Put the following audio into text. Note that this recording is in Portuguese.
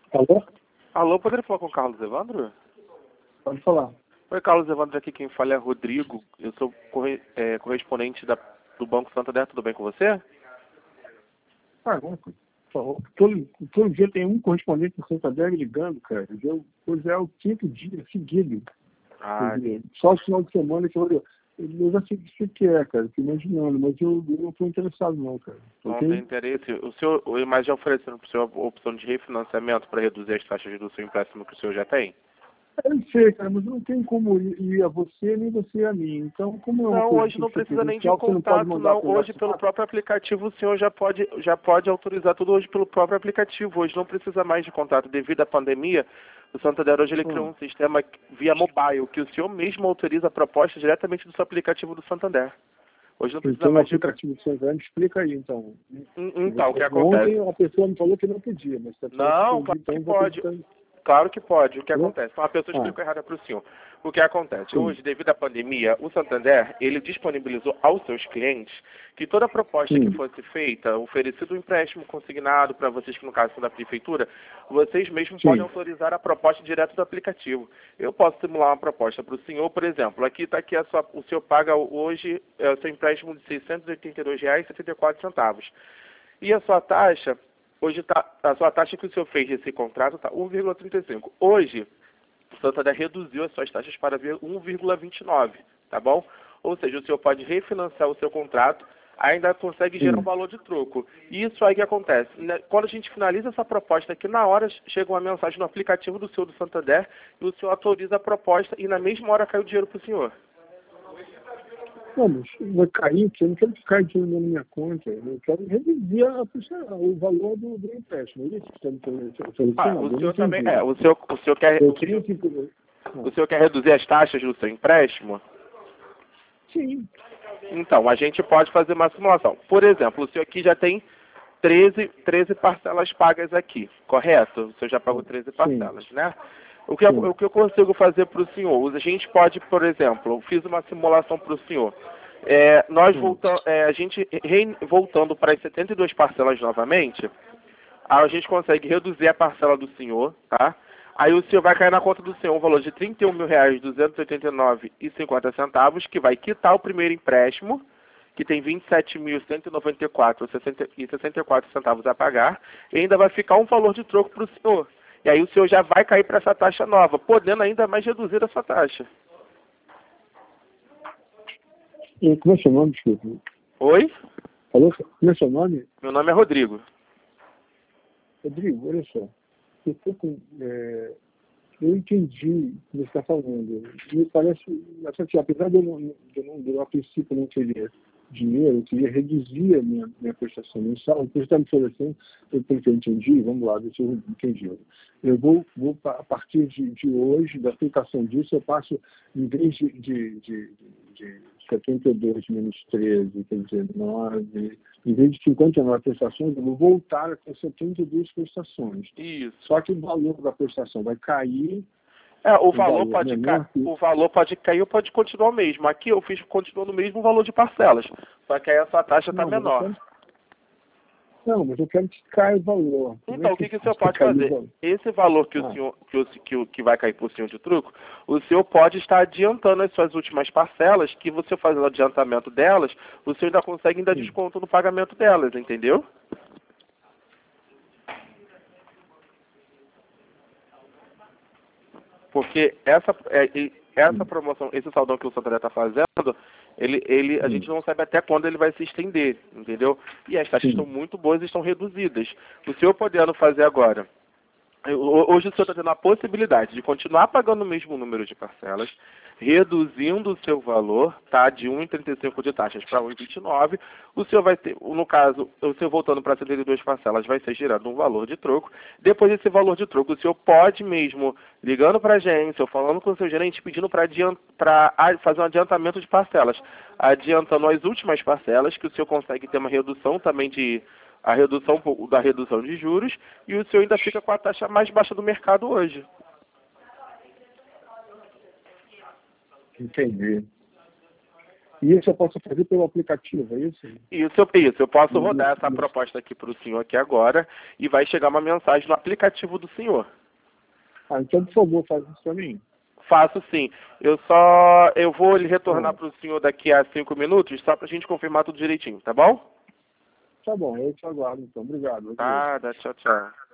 Alô? Alô, poderia falar com o Carlos Evandro? Pode falar. Oi, Carlos Evandro, aqui quem fala é Rodrigo. Eu sou correspondente do Banco Santander, tudo bem com você? Vamos, por favor. Todo dia tem um correspondente do Santander ligando, cara. Pois é, o quinto dia seguido. Ah, Só o final de semana que eu já sei o que é, cara. Fico imaginando, mas eu não estou interessado não, cara. não Ok? tem interesse. O senhor, mas já oferecendo para o senhor a opção de refinanciamento para reduzir as taxas do seu empréstimo que o senhor já tem? Eu sei, cara, mas não tem como ir a você, nem você a mim. Então, como é uma Não, coisa hoje não precisa nem de confidencial, você não pode contato, mandar não. pelo Hoje, pelo WhatsApp? próprio aplicativo, o senhor já pode autorizar tudo hoje pelo próprio aplicativo. Hoje não precisa mais de contato. Devido à pandemia, o Santander hoje ele criou um sistema via mobile, que o senhor mesmo autoriza a proposta diretamente do seu aplicativo do Santander. Hoje não precisa Então, no mais de... aplicativo do Santander, me explica aí, então. Então, o que acontece? Ontem a pessoa me falou que não podia, mas está Não, claro que pode. Claro que pode. O que acontece? Então, a pessoa explicou errado para o senhor. O que acontece? Hoje, devido à pandemia, o Santander, ele disponibilizou aos seus clientes que toda proposta que fosse feita, oferecido um empréstimo consignado para vocês, que no caso são da prefeitura, vocês mesmos podem autorizar a proposta direto do aplicativo. Eu posso simular uma proposta para o senhor, por exemplo, aqui está aqui o senhor paga hoje o seu empréstimo de R$ 682,74. E a sua taxa... Hoje a sua taxa que o senhor fez desse contrato está 1,35. Hoje, o Santander reduziu as suas taxas para 1,29, tá bom? Ou seja, o senhor pode refinanciar o seu contrato, ainda consegue gerar um valor de troco. E isso aí que acontece. Quando a gente finaliza essa proposta aqui, na hora chega uma mensagem no aplicativo do Santander e o senhor autoriza a proposta e na mesma hora cai o dinheiro para o senhor. Não, mas vai cair, eu não quero que caia dinheiro na minha conta, eu quero reduzir o valor do empréstimo. É isso que está me solucionando. O senhor também. O senhor quer. O senhor quer reduzir as taxas do seu empréstimo? Sim. Então, a gente pode fazer uma simulação. Por exemplo, o senhor aqui já tem 13 parcelas pagas aqui, correto? O senhor já pagou 13 parcelas, né? O que eu consigo fazer para o senhor? A gente pode, por exemplo, eu fiz uma simulação para o senhor. Voltando para as 72 parcelas novamente, a gente consegue reduzir a parcela do senhor, tá? Aí o senhor vai cair na conta do senhor um valor de R$ 31.289,50, que vai quitar o primeiro empréstimo, que tem R$ 27.194,64 a pagar, e ainda vai ficar um valor de troco para o senhor. E aí o senhor já vai cair para essa taxa nova, podendo ainda mais reduzir a sua taxa. E como é seu nome, desculpa? Oi? Falou? Como é seu nome? Meu nome é Rodrigo. Rodrigo, olha só. Eu entendi o que você está falando. Me parece, assim, apesar de eu a princípio não querer dinheiro, eu queria reduzir a minha prestação mensal. O que você está me oferecendo, pelo que eu entendi, vamos lá, ver se eu entendi. Eu vou a partir de hoje, da aplicação disso, eu passo, em vez de 72 menos 13, quer dizer, 9, em vez de 59 prestações, eu vou voltar a ter 72 prestações. Isso. Só que o valor da prestação vai cair. O valor pode cair ou pode continuar o mesmo. Aqui eu continua no mesmo valor de parcelas. Só que aí a sua taxa está menor. Não, mas eu quero que caia o valor. Então, o que o senhor pode fazer? Esse valor que o senhor que vai cair para o senhor de truco, o senhor pode estar adiantando as suas últimas parcelas, que você fazendo o adiantamento delas, o senhor ainda consegue dar desconto no pagamento delas, entendeu? Porque essa promoção, esse saldão que o Santander está fazendo, a gente não sabe até quando ele vai se estender, entendeu? E as taxas estão muito boas e estão reduzidas. O senhor podendo fazer agora, hoje o senhor está tendo a possibilidade de continuar pagando o mesmo número de parcelas, reduzindo o seu valor, tá, de 1,35 de taxas para 1,29. O senhor vai ter, no caso, o senhor voltando para 72 parcelas, vai ser gerado um valor de troco. Depois desse valor de troco, o senhor pode mesmo, ligando para a agência ou falando com o seu gerente, pedindo para fazer um adiantamento de parcelas, adiantando as últimas parcelas, que o senhor consegue ter uma redução também da redução de juros, e o senhor ainda fica com a taxa mais baixa do mercado hoje. Entendi. E isso eu posso fazer pelo aplicativo, é isso? Isso. Eu posso rodar essa proposta aqui para o senhor aqui agora e vai chegar uma mensagem no aplicativo do senhor. Ah, então, por favor, faz isso para mim. Faço sim. Eu vou lhe retornar para o senhor daqui a 5 minutos, só para a gente confirmar tudo direitinho, tá bom? Tá bom, eu te aguardo então. Obrigado. Nada, tchau, tchau.